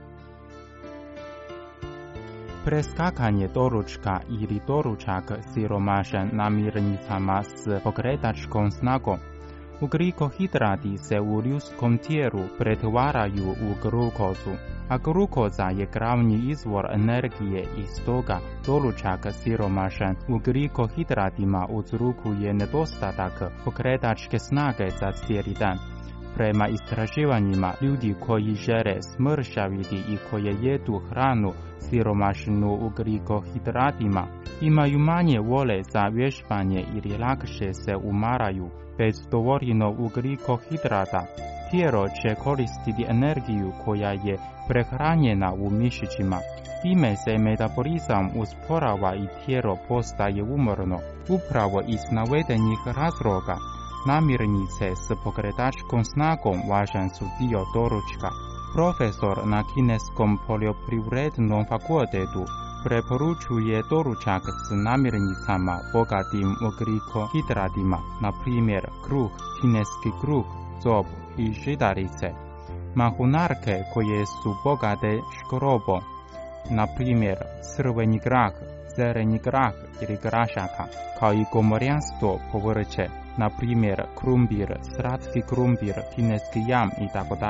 Preskakanje doručka ili doručak siromašan namirnicama s pokretačkom snagom. Ugljikohidrati se u ljudskom tijelu pretvaraju u glukozu, a glukoza je glavni izvor energije i stoga doručak siromašan ugljikohidratima uzrokuje nedostatak pokretačke snage za cijeli dan. Prema istraživanjima, ljudi koji žele smršaviti i koje jedu hranu siromašnu ugljikohidratima imaju manje vole za vježbanje ili lakše se umaraju. Bez dovoljno ugljikohidrata, tijelo će koristiti energiju koja je prehranjena u mišićima. Time se metabolizam usporava i tijelo postaje umorno. Upravo iz navedenih razloga, namirnice s pokretačkom snagom važan su dio doručka. Profesor na Kineskom poljoprivrednom fakultetu preporučuje doručak s namirnicama bogatim ugljikohidratima, na primjer kruh, kineski kruh, zob i žitarice. Mahunarke koje su bogate škrobom, na primjer crveni grah, zeleni grah ili grašaka, kao i gomorjanstvo povrće, na primjer krumpir, slatki krumpir, kineski jam itd.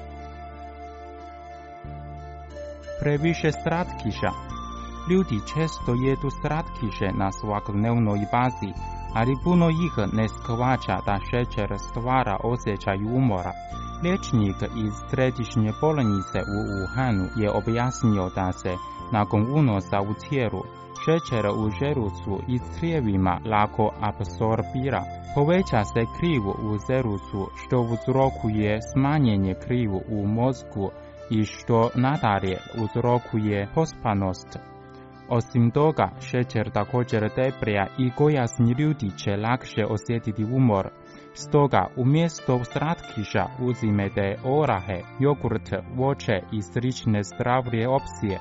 Previše slatkiša. Ljudi često jedu slatkiše na svakodnevnoj bazi, ali puno ih ne shvaća da šećer stvara osjećaj umora. Liječnik iz središnje bolnice u Wuhanu je objasnio da se, nakon unosa u tijelu, šećer u želucu i crijevima lako apsorbira. Poveća se kriv u želucu što uzrokuje smanjenje kriv u mozgu i što nadalje uzrokuje pospanost. Osim toga, šećer također deblja i gojasni ljudi će lakše osjetiti umor. Stoga, umjesto slatkiša uzimajte orahe, jogurt, voće i slične zdravije opcije.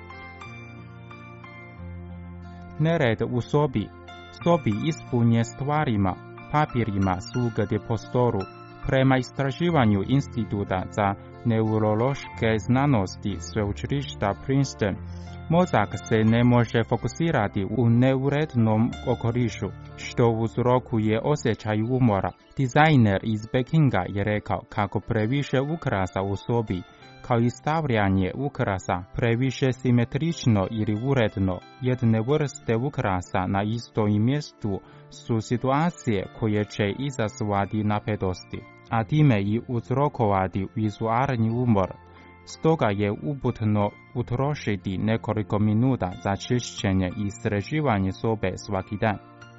Nered u sobi. Sobi ispunje stvarima, papirima svugdje po stolu. Prema istraživanju Instituta za neurološke znanosti sveučilišta Princeton, mozak se ne može fokusirati u neurednom okolišu, što uzrokuje osjećaj umora. Dizajner iz Pekinga je rekao kako previše ukrasa u sobi, kao i stavljanje ukrasa previše simetrično ili uredno jedne vrste ukrasa na istom mjestu su situacije koje će izazvati napetosti, a time i uzrokovati vizualni umor. Stoga je uputno utrošiti nekoliko minuta za čišćenje i sređivanje sobe svaki dan.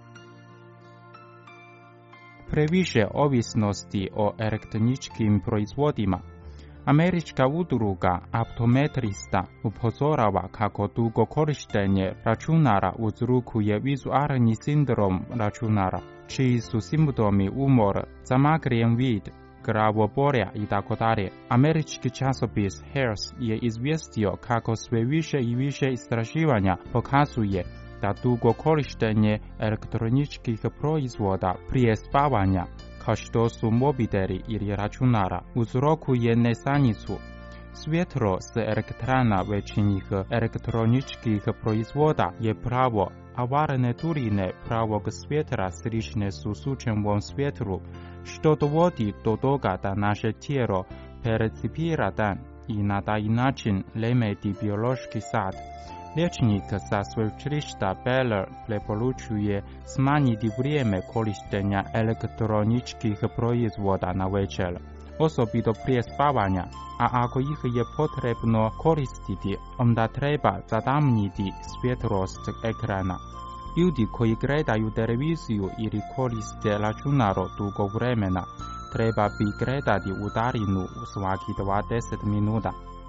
Previše ovisnosti o elektroničkim proizvodima. Američka udruga optometrista upozorava kako dugo korištenje računara uzrokuje vizualni sindrom računara, čiji su simptomi umor, zamagljen vid, glavobolja itd. Američki časopis Health je izvijestio kako sve više i više istraživanja pokazuje da dugo korištenje elektroničkih proizvoda prije spavanja, kao što su mobiteli ili računara, uzrokuje nesanicu. Svjetlo s elektrana većinih elektroničkih proizvoda je pravo, a varne duljine pravog svjetla slične su sunčevom svjetlu, što dovodi do toga da naše tijelo percipira dan i na taj način remeti biološki sat. Liječnik sa sveučilišta Baylor preporučuje smanjiti vrijeme korištenja elektroničkih proizvoda na večer, osobito prije spavanja, a ako ih je potrebno koristiti, onda treba zatamniti svjetlost ekrana. Ljudi koji gledaju televiziju ili koriste računaro dugo vremena, treba bi gledati u daljinu svaki 20 minuta.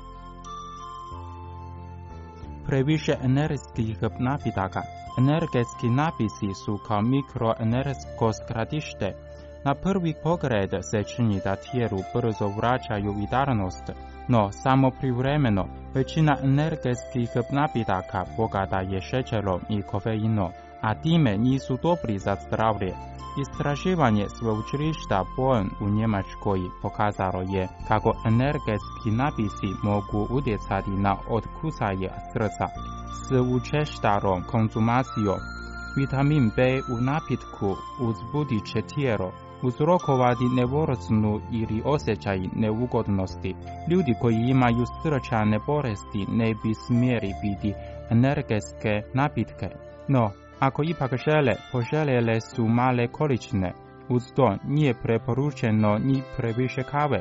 Previše energetskih napitaka. Energetski napisi su kao mikroenergetsko skladište. Na prvi pogled se čini da tijelu brzo vraćaju vitalnost, no samo privremeno. Većina energetskih napitaka bogata je šećerom i kofeinom, a time nisu dobri za zdravlje. Istraživanje sveučilišta Bonn u Njemačkoj pokazalo je kako energetski napisi mogu utjecati na otkucaje srca. S učestalom konzumacijom vitamin B u napitku uzbudit će tijelo, uzrokovati nervoznu ili osjećaj neugodnosti. Ljudi koji imaju srčane bolesti ne bi smjeli piti energetske napitke, no ako ipak poželjele su male količine. Uz to nije preporučeno ni previše kave.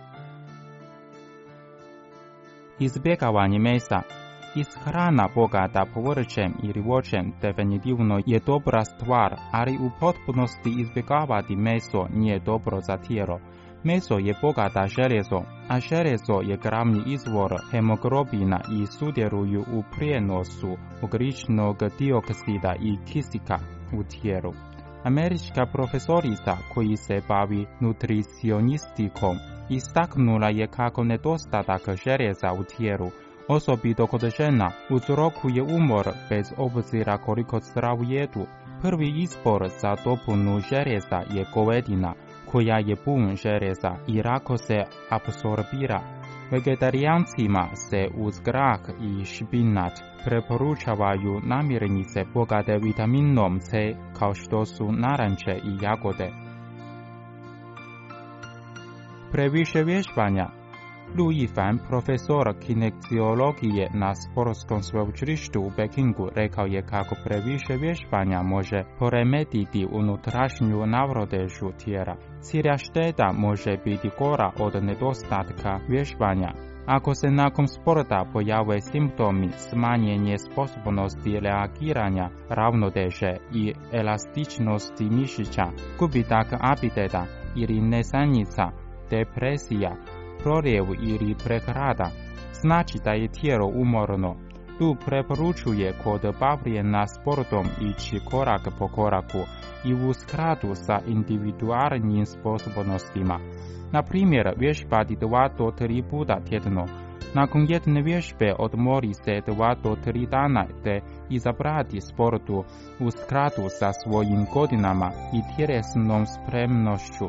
Izbjegavanje mesa. Ishrana bogata povrćem ili voćem definitivno je dobra stvar, ali u potpunosti izbjegavati meso nije dobro za tijelo. Meso je bogata železom, a železo je glavni izvor hemoglobina i sudjeluju u prijenosu ugljičnog dioksida i kisika u tijelu. Američka profesorica koji se bavi nutricionistikom istaknula je kako nedostatak željeza u tijelu, osobito kod žena, uzrokuje umor bez obzira koliko zdravu jedu. Prvi izbor za dopunu željeza je govedina, koja je pun željeza i lako se apsorbira. Vegetarijancima se uz grah i špinat preporučavaju namirnice bogate vitaminom C kao što su naranče i jagode. Previše vježbanja. Lu Yifan, profesor kineziologije na sportskom sveučilištu u Pekingu, rekao je kako previše vježbanja može poremetiti unutrašnju ravnotežu tijela. Cilja šteta može biti gora od nedostatka vježbanja. Ako se nakon sporta pojave simptomi smanjenje sposobnosti reagiranja, ravnoteže i elastičnosti mišića, gubitak apetita ili nesanica, depresija, proljev ili prehlada, znači da je tijelo umorno. Tu preporučuje kod bavljenja sportom ići korak po koraku i u skladu sa individualnim sposobnostima. Na primjer, vježbati 2 do 3 puta tjedno. Nakon jedne vježbe odmori se 2 do 3 dana te izabrati sportu u skladu sa svojim godinama i tjelesnom spremnošću.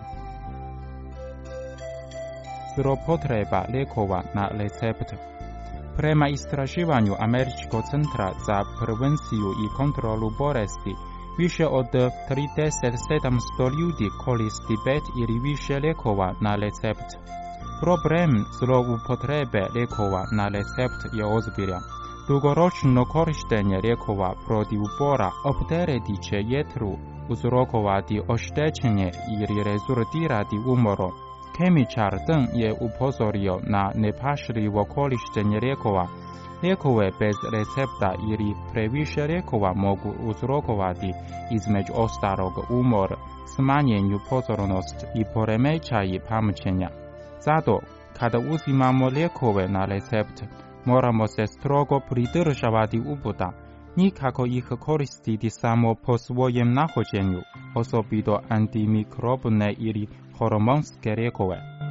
Zloupotreba lijekova na recept. Prema istraživanju Američkog centra za prevenciju i kontrolu bolesti, više od 3700 ljudi koristi 5 ili više lijekova na recept. Problem zloupotrebe lijekova na recept je ozbiljan. Dugoročno korištenje lijekova protiv bora opteretit će jetru, uzrokovati oštećenje ili rezultirati umorom. Kemičar Deng je upozorio na nepažljivo korištenje lijekova. Lijekove bez recepta ili previše lijekova mogu uzrokovati između ostalog umor, smanjenju pozornosti i poremećaji pamćenja. Zato, kada uzimamo lijekove na recept, moramo se strogo pridržavati uputa. Nikako ih koristiti samo po svojem nahođenju, osobito antimikrobne ili hormonske lijekove.